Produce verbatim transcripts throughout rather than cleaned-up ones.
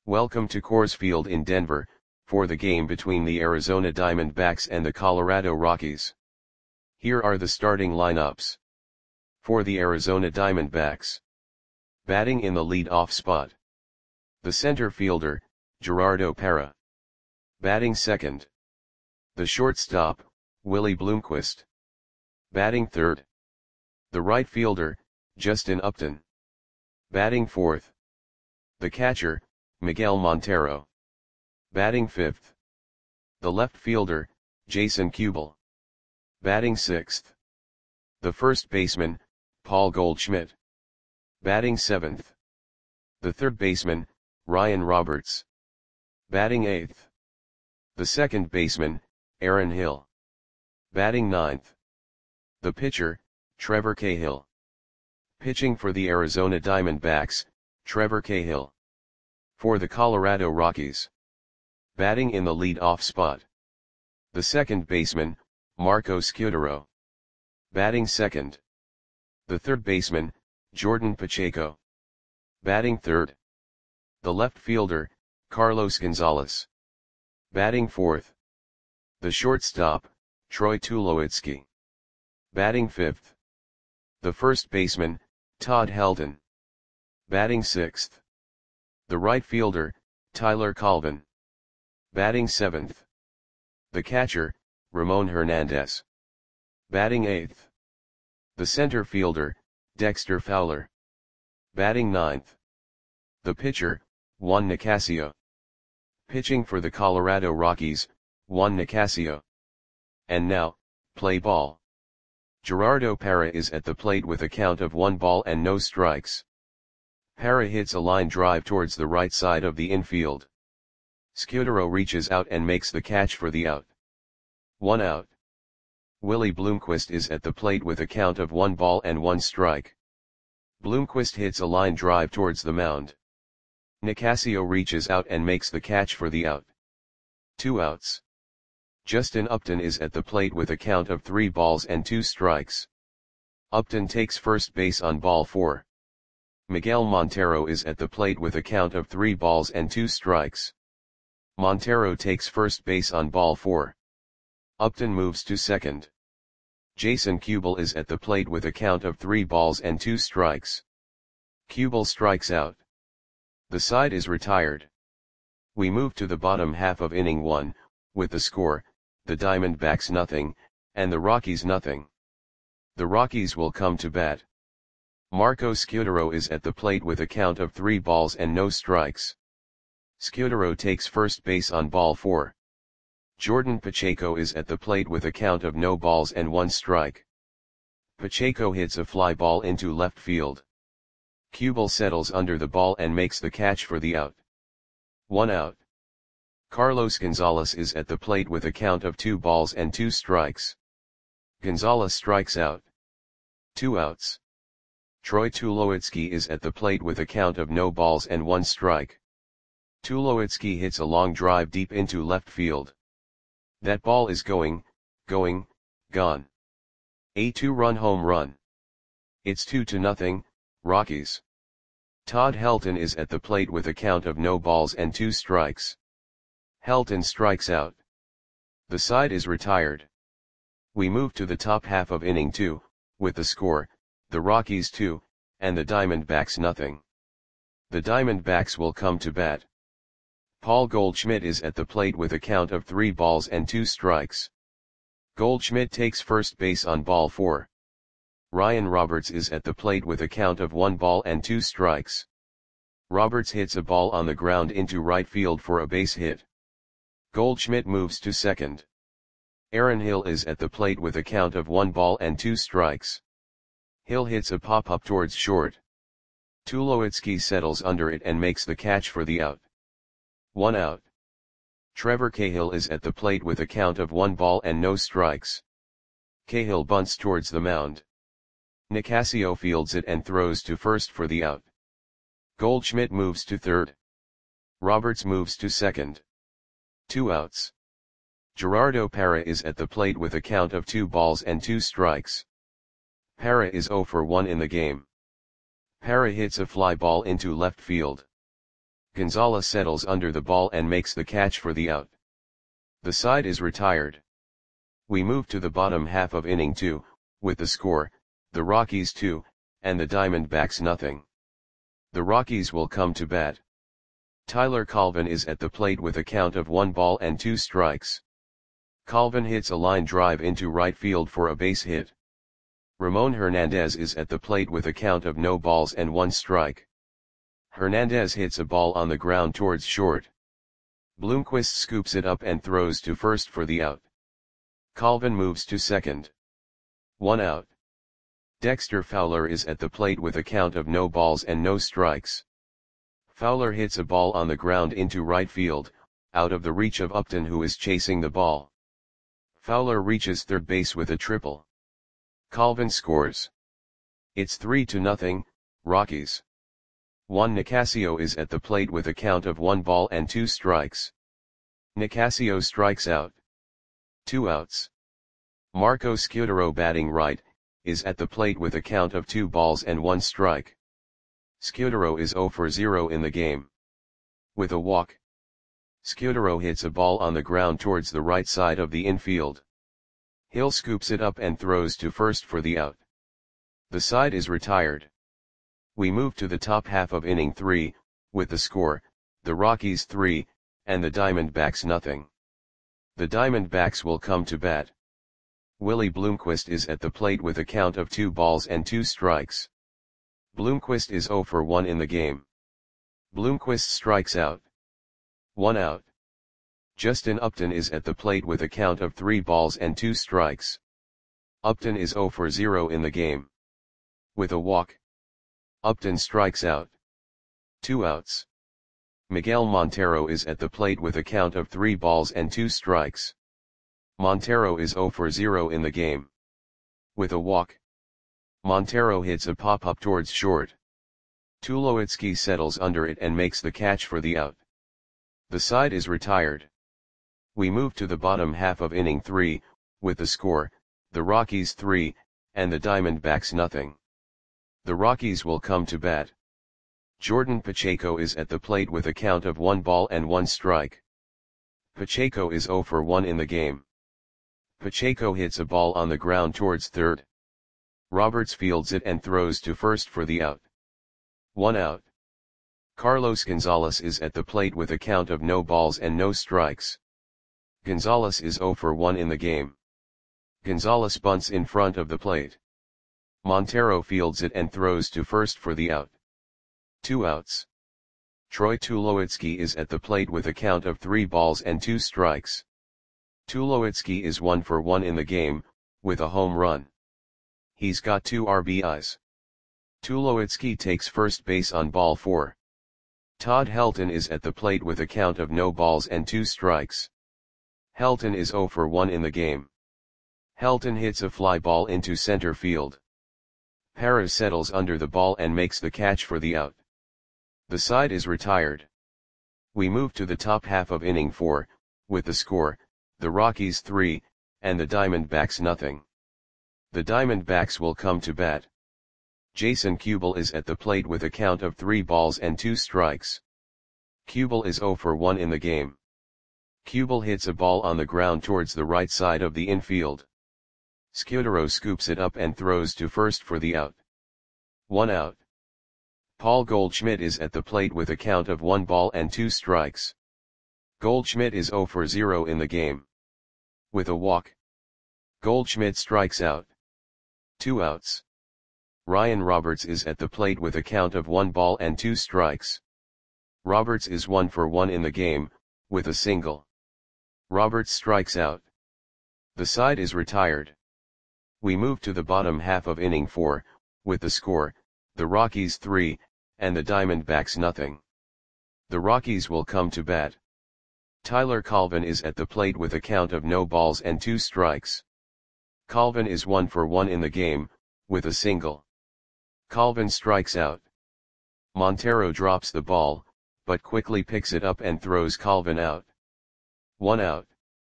Welcome to Coors Field in Denver, for the game between the Arizona Diamondbacks and the Colorado Rockies. Here are the starting lineups. For the Arizona Diamondbacks. Batting in the lead-off spot. The center fielder, Gerardo Parra. Batting second. The shortstop, Willie Bloomquist. Batting third. The right fielder, Justin Upton. Batting fourth. The catcher, Miguel Montero. Batting fifth. The left fielder, Jason Kubel. Batting sixth. The first baseman, Paul Goldschmidt. Batting seventh. The third baseman, Ryan Roberts. Batting eighth. The second baseman, Aaron Hill. Batting ninth. The pitcher, Trevor Cahill. Pitching for the Arizona Diamondbacks, Trevor Cahill. For the Colorado Rockies. Batting in the lead-off spot. The second baseman, Marco Scutaro. Batting second. The third baseman, Jordan Pacheco. Batting third. The left fielder, Carlos Gonzalez. Batting fourth. The shortstop, Troy Tulowitzki. Batting fifth. The first baseman, Todd Helton. Batting sixth. The right fielder, Tyler Colvin. Batting seventh. The catcher, Ramon Hernandez. Batting eighth. The center fielder, Dexter Fowler. Batting ninth. The pitcher, Juan Nicasio. Pitching for the Colorado Rockies, Juan Nicasio. And now, play ball. Gerardo Parra is at the plate with a count of one ball and no strikes. Parra hits a line drive towards the right side of the infield. Scutaro reaches out and makes the catch for the out. One out. Willie Bloomquist is at the plate with a count of one ball and one strike. Bloomquist hits a line drive towards the mound. Nicasio reaches out and makes the catch for the out. Two outs. Justin Upton is at the plate with a count of three balls and two strikes. Upton takes first base on ball four. Miguel Montero is at the plate with a count of three balls and two strikes. Montero takes first base on ball four. Upton moves to second. Jason Kubel is at the plate with a count of three balls and two strikes. Kubel strikes out. The side is retired. We move to the bottom half of inning one, with the score, the Diamondbacks nothing, and the Rockies nothing. The Rockies will come to bat. Marco Scutaro is at the plate with a count of three balls and no strikes. Scutaro takes first base on ball four. Jordan Pacheco is at the plate with a count of no balls and one strike. Pacheco hits a fly ball into left field. Kubel settles under the ball and makes the catch for the out. One out. Carlos Gonzalez is at the plate with a count of two balls and two strikes. Gonzalez strikes out. Two outs. Troy Tulowitzki is at the plate with a count of no balls and one strike. Tulowitzki hits a long drive deep into left field. That ball is going, going, gone. A two-run home run. It's two to nothing, Rockies. Todd Helton is at the plate with a count of no balls and two strikes. Helton strikes out. The side is retired. We move to the top half of inning two, with the score, the Rockies two, and the Diamondbacks nothing. The Diamondbacks will come to bat. Paul Goldschmidt is at the plate with a count of three balls and two strikes. Goldschmidt takes first base on ball four. Ryan Roberts is at the plate with a count of one ball and two strikes. Roberts hits a ball on the ground into right field for a base hit. Goldschmidt moves to second. Aaron Hill is at the plate with a count of one ball and two strikes. Hill hits a pop-up towards short. Tulowitzki settles under it and makes the catch for the out. One out. Trevor Cahill is at the plate with a count of one ball and no strikes. Cahill bunts towards the mound. Nicasio fields it and throws to first for the out. Goldschmidt moves to third. Roberts moves to second. Two outs. Gerardo Parra is at the plate with a count of two balls and two strikes. Parra is zero for one in the game. Parra hits a fly ball into left field. Gonzalez settles under the ball and makes the catch for the out. The side is retired. We move to the bottom half of inning two, with the score, the Rockies two, and the Diamondbacks nothing. The Rockies will come to bat. Tyler Colvin is at the plate with a count of one ball and two strikes. Colvin hits a line drive into right field for a base hit. Ramon Hernandez is at the plate with a count of no balls and one strike. Hernandez hits a ball on the ground towards short. Bloomquist scoops it up and throws to first for the out. Colvin moves to second. One out. Dexter Fowler is at the plate with a count of no balls and no strikes. Fowler hits a ball on the ground into right field, out of the reach of Upton, who is chasing the ball. Fowler reaches third base with a triple. Colvin scores. It's three to nothing, Rockies. Juan Nicasio is at the plate with a count of one ball and two strikes. Nicasio strikes out. Two outs. Marco Scutaro, batting right, is at the plate with a count of two balls and one strike. Scutaro is zero for zero in the game. With a walk. Scutaro hits a ball on the ground towards the right side of the infield. Hill scoops it up and throws to first for the out. The side is retired. We move to the top half of inning three, with the score, the Rockies three, and the Diamondbacks nothing. The Diamondbacks will come to bat. Willie Bloomquist is at the plate with a count of two balls and two strikes. Bloomquist is zero for one in the game. Bloomquist strikes out. One out. Justin Upton is at the plate with a count of three balls and two strikes. Upton is zero for zero in the game. With a walk. Upton strikes out. Two outs. Miguel Montero is at the plate with a count of three balls and two strikes. Montero is zero for zero in the game. With a walk. Montero hits a pop-up towards short. Tulowitzki settles under it and makes the catch for the out. The side is retired. We move to the bottom half of inning three, with the score, the Rockies three, and the Diamondbacks nothing. The Rockies will come to bat. Jordan Pacheco is at the plate with a count of one ball and one strike. Pacheco is zero for one in the game. Pacheco hits a ball on the ground towards third. Roberts fields it and throws to first for the out. One out. Carlos Gonzalez is at the plate with a count of no balls and no strikes. Gonzalez is zero for one in the game. Gonzalez bunts in front of the plate. Montero fields it and throws to first for the out. Two outs. Troy Tulowitzki is at the plate with a count of three balls and two strikes. Tulowitzki is one for one in the game, with a home run. He's got two R B Is. Tulowitzki takes first base on ball four. Todd Helton is at the plate with a count of no balls and two strikes. Helton is zero for one in the game. Helton hits a fly ball into center field. Perez settles under the ball and makes the catch for the out. The side is retired. We move to the top half of inning four, with the score, the Rockies three, and the Diamondbacks nothing. The Diamondbacks will come to bat. Jason Kubel is at the plate with a count of three balls and two strikes. Kubel is zero for one in the game. Kubel hits a ball on the ground towards the right side of the infield. Scutaro scoops it up and throws to first for the out. One out. Paul Goldschmidt is at the plate with a count of one ball and two strikes. Goldschmidt is zero for zero in the game. With a walk. Goldschmidt strikes out. Two outs. Ryan Roberts is at the plate with a count of one ball and two strikes. Roberts is one for one in the game, with a single. Roberts strikes out. The side is retired. We move to the bottom half of inning four, with the score, the Rockies three, and the Diamondbacks nothing. The Rockies will come to bat. Tyler Colvin is at the plate with a count of no balls and two strikes. Colvin is one for one in the game, with a single. Colvin strikes out. Montero drops the ball, but quickly picks it up and throws Colvin out. One out.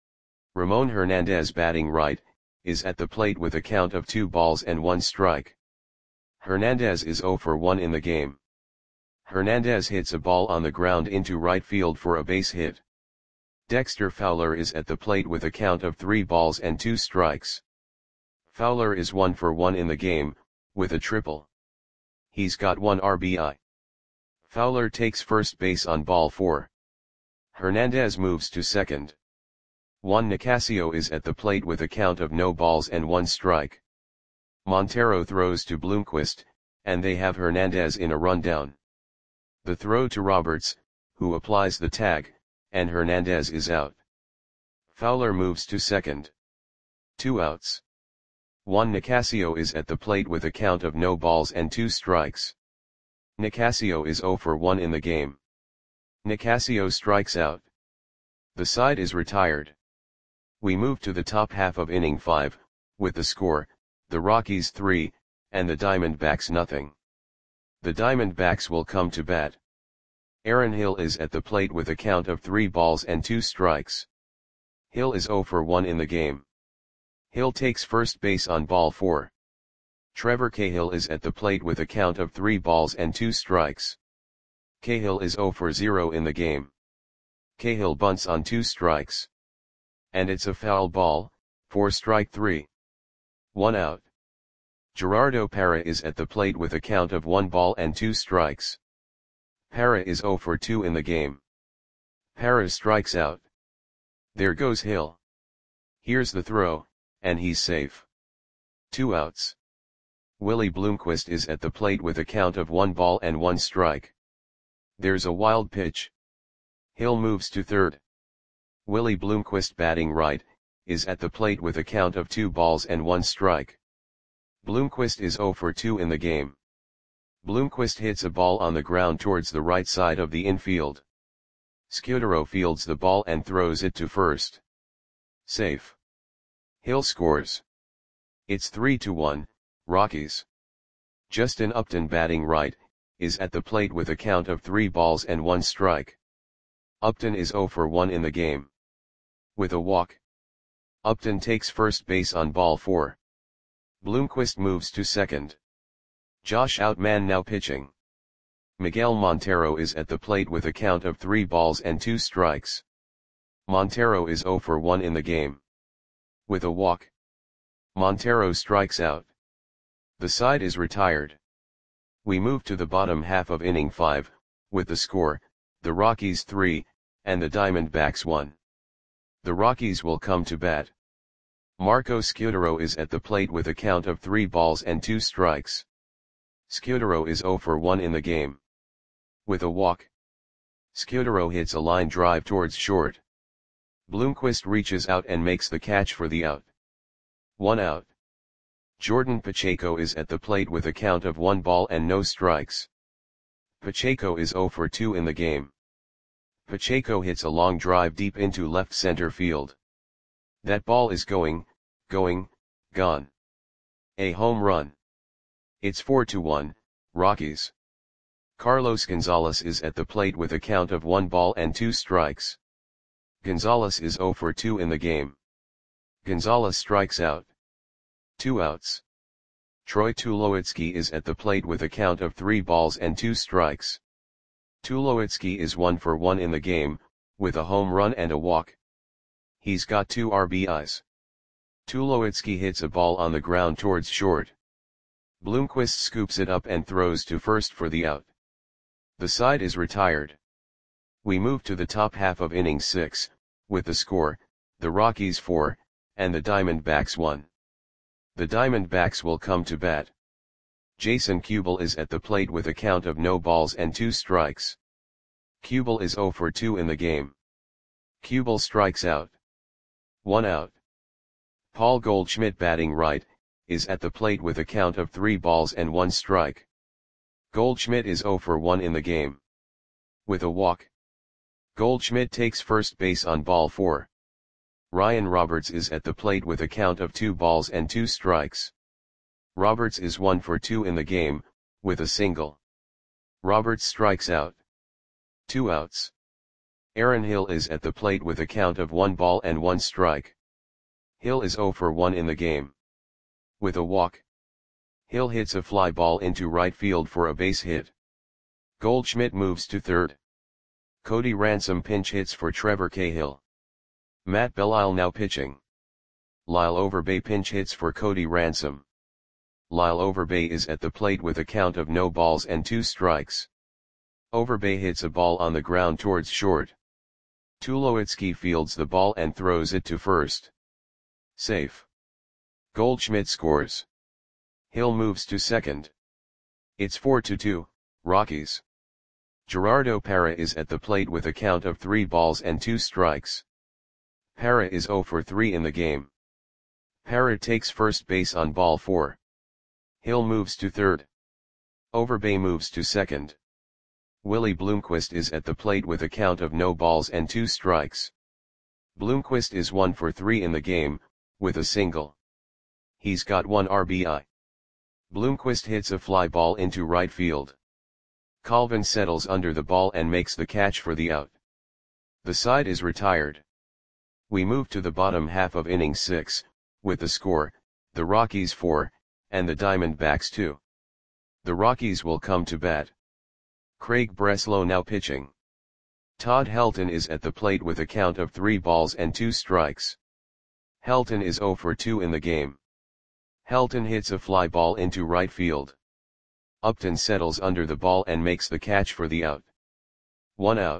Ramon Hernandez, batting right, is at the plate with a count of two balls and one strike. Hernandez is zero for one in the game. Hernandez hits a ball on the ground into right field for a base hit. Dexter Fowler is at the plate with a count of three balls and two strikes. Fowler is one for one in the game, with a triple. He's got one R B I. Fowler takes first base on ball four. Hernandez moves to second. Juan Nicasio is at the plate with a count of no balls and one strike. Montero throws to Bloomquist, and they have Hernandez in a rundown. The throw to Roberts, who applies the tag, and Hernandez is out. Fowler moves to second. Two outs. Juan Nicasio is at the plate with a count of no balls and two strikes. Nicasio is zero for one in the game. Nicasio strikes out. The side is retired. We move to the top half of inning five, with the score, the Rockies three, and the Diamondbacks nothing. The Diamondbacks will come to bat. Aaron Hill is at the plate with a count of three balls and two strikes. Hill is zero for one in the game. Hill takes first base on ball four. Trevor Cahill is at the plate with a count of three balls and two strikes. Cahill is zero for zero in the game. Cahill bunts on two strikes. And it's a foul ball, for strike three. One out. Gerardo Parra is at the plate with a count of one ball and two strikes. Parra is zero for two in the game. Parra strikes out. There goes Hill. Here's the throw, and he's safe. Two outs. Willie Bloomquist is at the plate with a count of one ball and one strike. There's a wild pitch. Hill moves to third. Willie Bloomquist, batting right, is at the plate with a count of two balls and one strike. Bloomquist is zero for two in the game. Bloomquist hits a ball on the ground towards the right side of the infield. Scudero fields the ball and throws it to first. Safe. Hill scores. It's three to one, Rockies. Justin Upton, batting right, is at the plate with a count of three balls and one strike. Upton is zero for one in the game. With a walk. Upton takes first base on ball four. Bloomquist moves to second. Josh Outman now pitching. Miguel Montero is at the plate with a count of three balls and two strikes. Montero is zero for one in the game. With a walk. Montero strikes out. The side is retired. We move to the bottom half of inning five, with the score, the Rockies three, and the Diamondbacks one. The Rockies will come to bat. Marco Scudero is at the plate with a count of three balls and two strikes. Scudero is zero for one in the game. With a walk. Scudero hits a line drive towards short. Bloomquist reaches out and makes the catch for the out. One out. Jordan Pacheco is at the plate with a count of one ball and no strikes. Pacheco is zero for two in the game. Pacheco hits a long drive deep into left center field. That ball is going, going, gone. A home run. It's four to one, Rockies. Carlos Gonzalez is at the plate with a count of one ball and two strikes. Gonzalez is zero for two in the game. Gonzalez strikes out. Two outs. Troy Tulowitzki is at the plate with a count of three balls and two strikes. Tulowitzki is one for one in the game, with a home run and a walk. He's got two R B Is. Tulowitzki hits a ball on the ground towards short. Bloomquist scoops it up and throws to first for the out. The side is retired. We move to the top half of inning six, with the score, the Rockies four, and the Diamondbacks one. The Diamondbacks will come to bat. Jason Kubel is at the plate with a count of no balls and two strikes. Kubel is zero for two in the game. Kubel strikes out. One out. Paul Goldschmidt, batting right, is at the plate with a count of three balls and one strike. Goldschmidt is zero for one in the game. With a walk. Goldschmidt takes first base on ball four. Ryan Roberts is at the plate with a count of two balls and two strikes. Roberts is one for two in the game, with a single. Roberts strikes out. Two outs. Aaron Hill is at the plate with a count of one ball and one strike. Hill is zero for one in the game. With a walk. Hill hits a fly ball into right field for a base hit. Goldschmidt moves to third. Cody Ransom pinch hits for Trevor Cahill. Matt Belisle now pitching. Lyle Overbay pinch hits for Cody Ransom. Lyle Overbay is at the plate with a count of no balls and two strikes. Overbay hits a ball on the ground towards short. Tulowitzki fields the ball and throws it to first. Safe. Goldschmidt scores. Hill moves to second. It's four to two, Rockies. Gerardo Parra is at the plate with a count of three balls and two strikes. Parra is zero for three in the game. Parra takes first base on ball four. Hill moves to third. Overbay moves to second. Willie Bloomquist is at the plate with a count of no balls and two strikes. Bloomquist is one for three in the game, with a single. He's got one R B I. Bloomquist hits a fly ball into right field. Colvin settles under the ball and makes the catch for the out. The side is retired. We move to the bottom half of inning six, with the score, the Rockies four, and the Diamondbacks two. The Rockies will come to bat. Craig Breslow now pitching. Todd Helton is at the plate with a count of three balls and two strikes. Helton is zero for two in the game. Helton hits a fly ball into right field. Upton settles under the ball and makes the catch for the out. One out.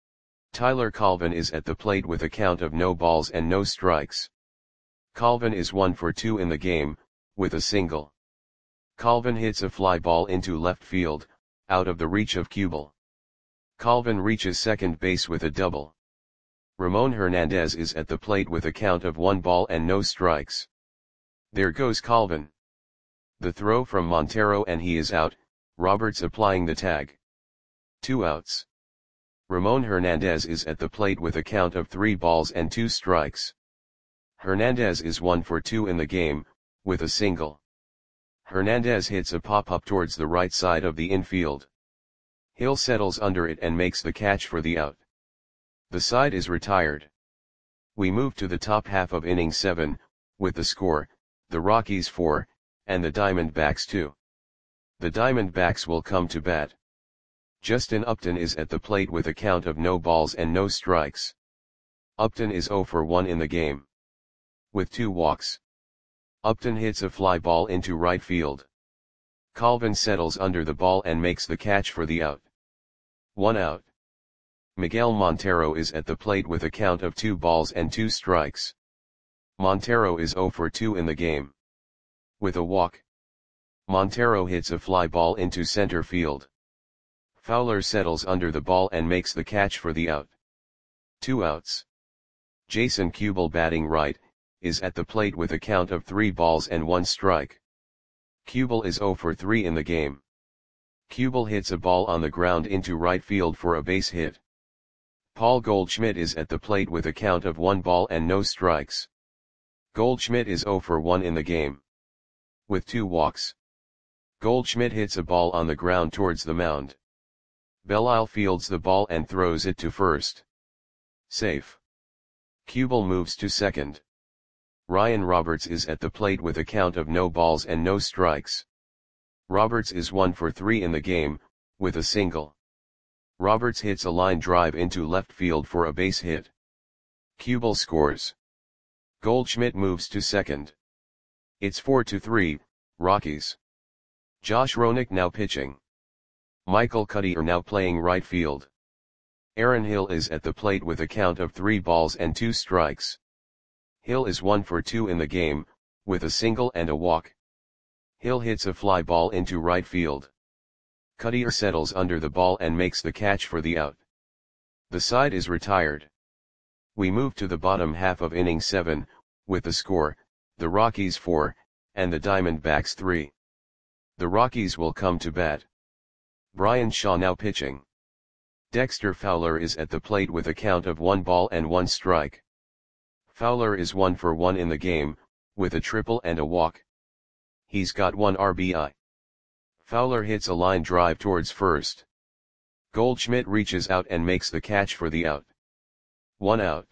Tyler Colvin is at the plate with a count of no balls and no strikes. Colvin is one for two in the game, with a single. Colvin hits a fly ball into left field, out of the reach of Kubel. Colvin reaches second base with a double. Ramon Hernandez is at the plate with a count of one ball and no strikes. There goes Colvin. The throw from Montero and he is out, Roberts applying the tag. Two outs. Ramon Hernandez is at the plate with a count of three balls and two strikes. Hernandez is one for two in the game, with a single. Hernandez hits a pop-up towards the right side of the infield. Hill settles under it and makes the catch for the out. The side is retired. We move to the top half of inning seven, with the score, the Rockies four, and the Diamondbacks two. The Diamondbacks will come to bat. Justin Upton is at the plate with a count of no balls and no strikes. Upton is zero for one in the game. With two walks. Upton hits a fly ball into right field. Colvin settles under the ball and makes the catch for the out. One out. Miguel Montero is at the plate with a count of two balls and two strikes. Montero is zero for two in the game. With a walk. Montero hits a fly ball into center field. Fowler settles under the ball and makes the catch for the out. Two outs. Jason Kubel, batting right, is at the plate with a count of three balls and one strike. Kubel is zero for three in the game. Kubel hits a ball on the ground into right field for a base hit. Paul Goldschmidt is at the plate with a count of one ball and no strikes. Goldschmidt is zero for one in the game. With two walks. Goldschmidt hits a ball on the ground towards the mound. Belisle fields the ball and throws it to first. Safe. Kubel moves to second. Ryan Roberts is at the plate with a count of no balls and no strikes. Roberts is one for three in the game, with a single. Roberts hits a line drive into left field for a base hit. Kubel scores. Goldschmidt moves to second. It's four to three, Rockies. Josh Roenick now pitching. Michael Cuddyer now playing right field. Aaron Hill is at the plate with a count of three balls and two strikes. Hill is one for two in the game, with a single and a walk. Hill hits a fly ball into right field. Cuddyer settles under the ball and makes the catch for the out. The side is retired. We move to the bottom half of inning seven, with the score, the Rockies four, and the Diamondbacks three. The Rockies will come to bat. Brian Shaw now pitching. Dexter Fowler is at the plate with a count of one ball and one strike. Fowler is one for one in the game, with a triple and a walk. He's got one R B I. Fowler hits a line drive towards first. Goldschmidt reaches out and makes the catch for the out. One out.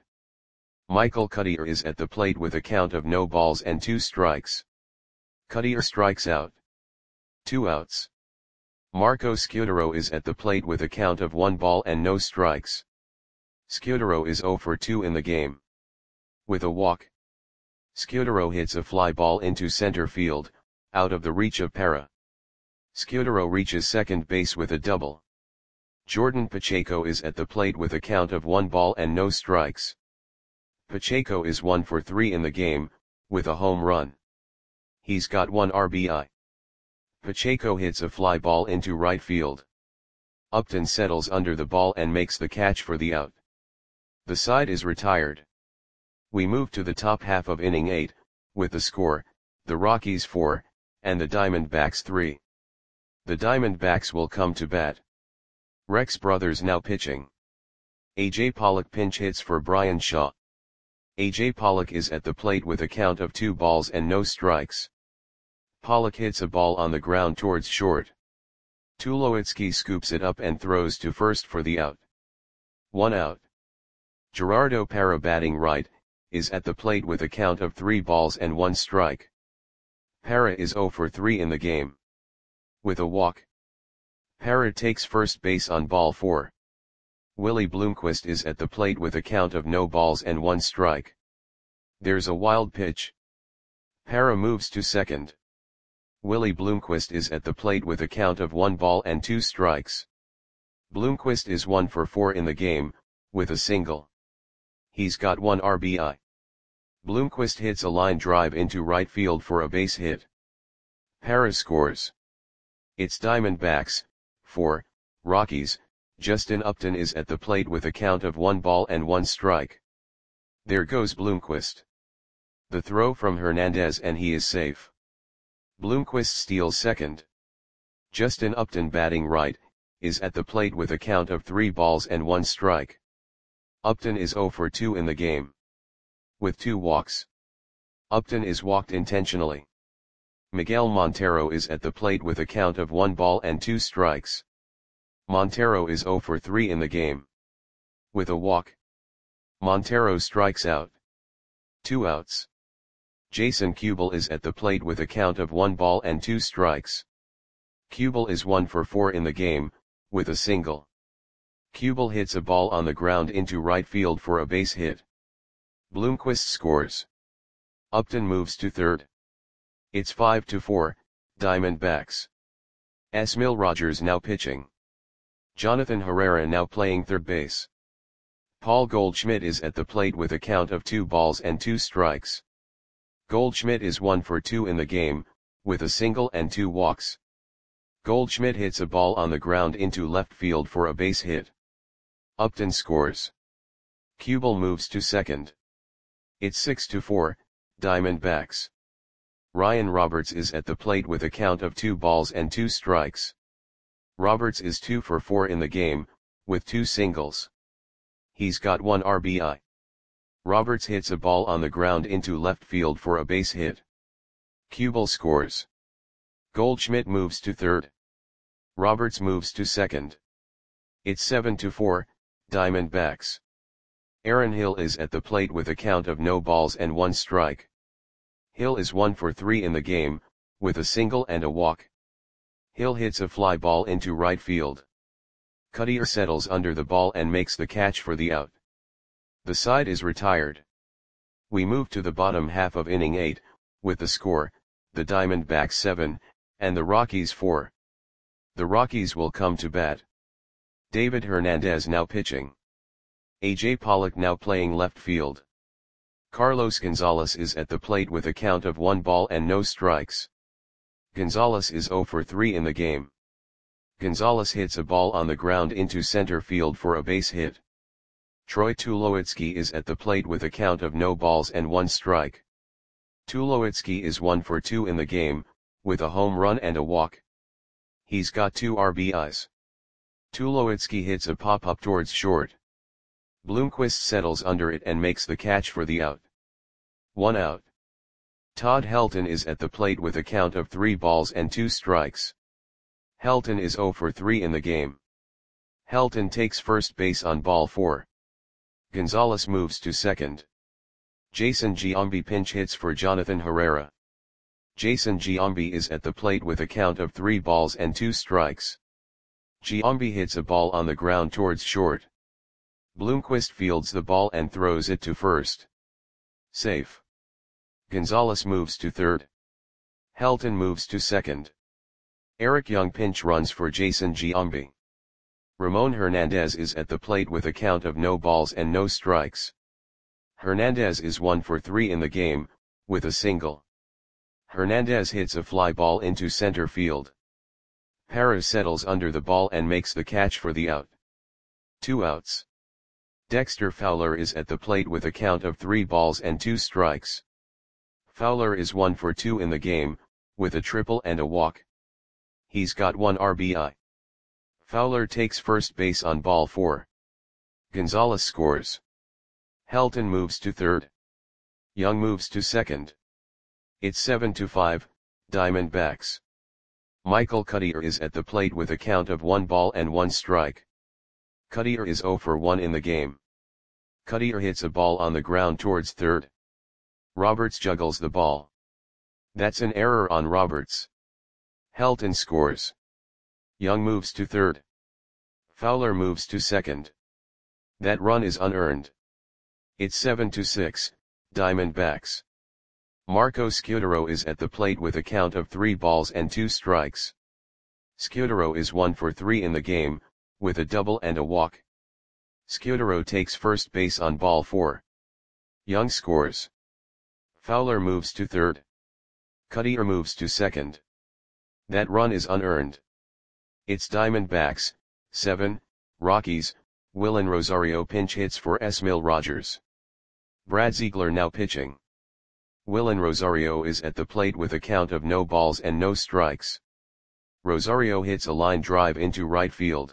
Michael Cuddyer is at the plate with a count of no balls and two strikes. Cuddyer strikes out. Two outs. Marco Scutaro is at the plate with a count of one ball and no strikes. Scutaro is zero for two in the game. With a walk, Scutaro hits a fly ball into center field, out of the reach of Parra. Scutaro reaches second base with a double. Jordan Pacheco is at the plate with a count of one ball and no strikes. Pacheco is one for three in the game, with a home run. He's got one R B I. Pacheco hits a fly ball into right field. Upton settles under the ball and makes the catch for the out. The side is retired. We move to the top half of inning eight, with the score, the Rockies four, and the Diamondbacks three. The Diamondbacks will come to bat. Rex Brothers now pitching. A J Pollock pinch hits for Brian Shaw. A J Pollock is at the plate with a count of two balls and no strikes. Pollock hits a ball on the ground towards short. Tulowitzki scoops it up and throws to first for the out. One out. Gerardo Parra, batting right, is at the plate with a count of three balls and one strike. Parra is zero for three in the game. With a walk, Parra takes first base on ball four. Willie Bloomquist is at the plate with a count of no balls and one strike. There's a wild pitch. Parra moves to second. Willie Bloomquist is at the plate with a count of one ball and two strikes. Bloomquist is one for four in the game, with a single. He's got one R B I. Bloomquist hits a line drive into right field for a base hit. Parra scores. It's Diamondbacks, four, Rockies. Justin Upton is at the plate with a count of one ball and one strike. There goes Bloomquist. The throw from Hernandez and he is safe. Bloomquist steals second. Justin Upton, batting right, is at the plate with a count of three balls and one strike. Upton is zero for two in the game. With two walks. Upton is walked intentionally. Miguel Montero is at the plate with a count of one ball and two strikes. Montero is zero for three in the game. With a walk, Montero strikes out. Two outs. Jason Kubel is at the plate with a count of one ball and two strikes. Kubel is one for four in the game, with a single. Kubel hits a ball on the ground into right field for a base hit. Bloomquist scores. Upton moves to third. It's five to four, Diamondbacks. Esmil Rogers now pitching. Jonathan Herrera now playing third base. Paul Goldschmidt is at the plate with a count of two balls and two strikes. Goldschmidt is one for two in the game, with a single and two walks. Goldschmidt hits a ball on the ground into left field for a base hit. Upton scores. Kubel moves to second. It's six to four, Diamondbacks. Ryan Roberts is at the plate with a count of two balls and two strikes. Roberts is two for four in the game, with two singles. He's got one R B I. Roberts hits a ball on the ground into left field for a base hit. Kubel scores. Goldschmidt moves to third. Roberts moves to second. It's seven to four, Diamondbacks. Aaron Hill is at the plate with a count of no balls and one strike. Hill is one for three in the game, with a single and a walk. Hill hits a fly ball into right field. Cuttier settles under the ball and makes the catch for the out. The side is retired. We move to the bottom half of inning eight, with the score, the Diamondbacks seven, and the Rockies four. The Rockies will come to bat. David Hernandez now pitching. A J Pollock now playing left field. Carlos Gonzalez is at the plate with a count of one ball and no strikes. Gonzalez is zero for three in the game. Gonzalez hits a ball on the ground into center field for a base hit. Troy Tulowitzki is at the plate with a count of no balls and one strike. Tulowitzki is one for two in the game, with a home run and a walk. He's got two R B Is. Tulowitzki hits a pop-up towards short. Bloomquist settles under it and makes the catch for the out. One out. Todd Helton is at the plate with a count of three balls and two strikes. Helton is zero for three in the game. Helton takes first base on ball four. Gonzalez moves to second. Jason Giambi pinch hits for Jonathan Herrera. Jason Giambi is at the plate with a count of three balls and two strikes. Giambi hits a ball on the ground towards short. Bloomquist fields the ball and throws it to first. Safe. Gonzalez moves to third. Helton moves to second. Eric Young pinch runs for Jason Giambi. Ramon Hernandez is at the plate with a count of no balls and no strikes. Hernandez is one for three in the game, with a single. Hernandez hits a fly ball into center field. Parra settles under the ball and makes the catch for the out. Two outs. Dexter Fowler is at the plate with a count of three balls and two strikes. Fowler is one for two in the game, with a triple and a walk. He's got one R B I. Fowler takes first base on ball four. Gonzalez scores. Helton moves to third. Young moves to second. It's seven to five, Diamondbacks. Michael Cuddyer is at the plate with a count of one ball and one strike. Cuddyer is zero for one in the game. Cuddyer hits a ball on the ground towards third. Roberts juggles the ball. That's an error on Roberts. Helton scores. Young moves to third. Fowler moves to second. That run is unearned. It's seven to six, Diamondbacks. Marco Scutaro is at the plate with a count of three balls and two strikes. Scutaro is one for three in the game, with a double and a walk. Scutaro takes first base on ball four. Young scores. Fowler moves to third. Cuddyer moves to second. That run is unearned. It's Diamondbacks, seven, Rockies. Willen Rosario pinch hits for Esmil Rogers. Brad Ziegler now pitching. Willen Rosario is at the plate with a count of no balls and no strikes. Rosario hits a line drive into right field.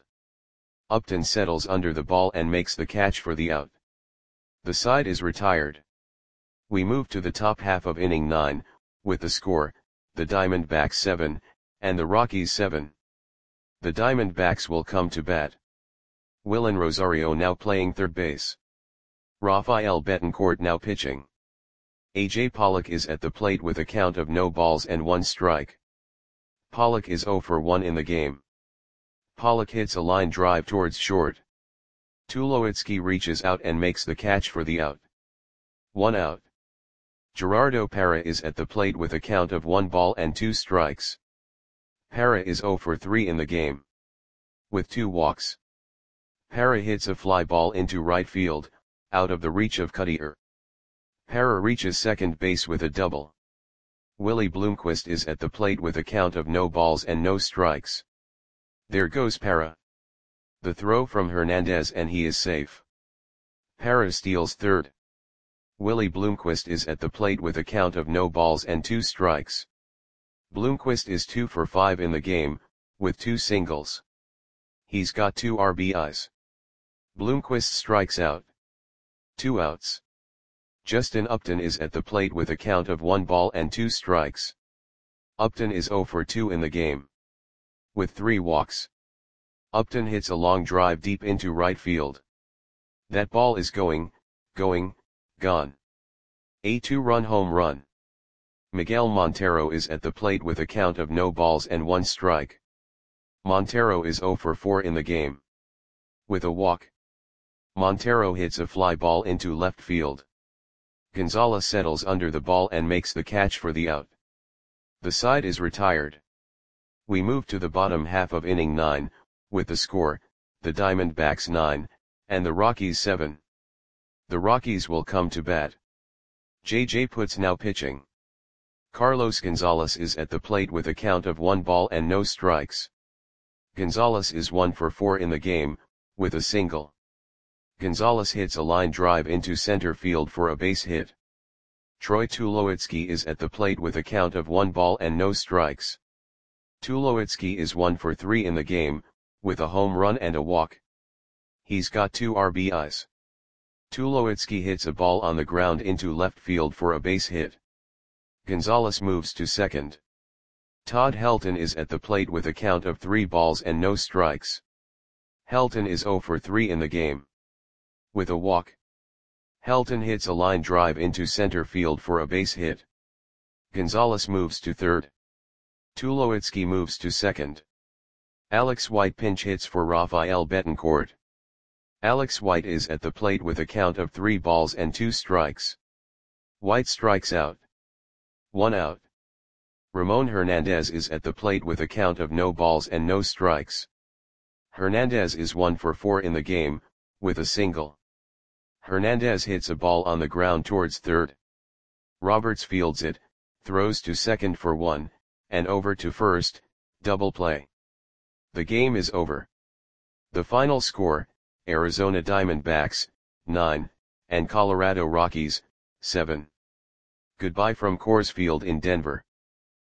Upton settles under the ball and makes the catch for the out. The side is retired. We move to the top half of inning nine, with the score, the Diamondbacks seven, and the Rockies seven. The Diamondbacks will come to bat. Willen Rosario now playing third base. Rafael Betancourt now pitching. A J Pollock is at the plate with a count of no balls and one strike. Pollock is zero for one in the game. Pollock hits a line drive towards short. Tulowitzki reaches out and makes the catch for the out. One out. Gerardo Parra is at the plate with a count of one ball and two strikes. Parra is zero for three in the game. With two walks. Parra hits a fly ball into right field, out of the reach of Cuddyer. Parra reaches second base with a double. Willie Bloomquist is at the plate with a count of no balls and no strikes. There goes Parra. The throw from Hernandez and he is safe. Parra steals third. Willie Bloomquist is at the plate with a count of no balls and two strikes. Bloomquist is two for five in the game, with two singles. He's got two R B Is. Bloomquist strikes out. Two outs. Justin Upton is at the plate with a count of one ball and two strikes. Upton is zero for two in the game. With three walks. Upton hits a long drive deep into right field. That ball is going, going, gone. A two-run home run. Miguel Montero is at the plate with a count of no balls and one strike. Montero is zero for four in the game. With a walk. Montero hits a fly ball into left field. Gonzalez settles under the ball and makes the catch for the out. The side is retired. We move to the bottom half of inning nine, with the score, the Diamondbacks nine, and the Rockies seven. The Rockies will come to bat. J J Putz now pitching. Carlos Gonzalez is at the plate with a count of one ball and no strikes. Gonzalez is one for four in the game, with a single. Gonzalez hits a line drive into center field for a base hit. Troy Tulowitzki is at the plate with a count of one ball and no strikes. Tulowitzki is one for three in the game, with a home run and a walk. He's got two R B Is. Tulowitzki hits a ball on the ground into left field for a base hit. Gonzalez moves to second. Todd Helton is at the plate with a count of three balls and no strikes. Helton is zero for three in the game. With a walk. Helton hits a line drive into center field for a base hit. Gonzalez moves to third. Tulowitzki moves to second. Alex White pinch hits for Rafael Betancourt. Alex White is at the plate with a count of three balls and two strikes. White strikes out. One out. Ramon Hernandez is at the plate with a count of no balls and no strikes. Hernandez is one for four in the game, with a single. Hernandez hits a ball on the ground towards third. Roberts fields it, throws to second for one, and over to first, double play. The game is over. The final score, Arizona Diamondbacks, nine, and Colorado Rockies, seven. Goodbye from Coors Field in Denver.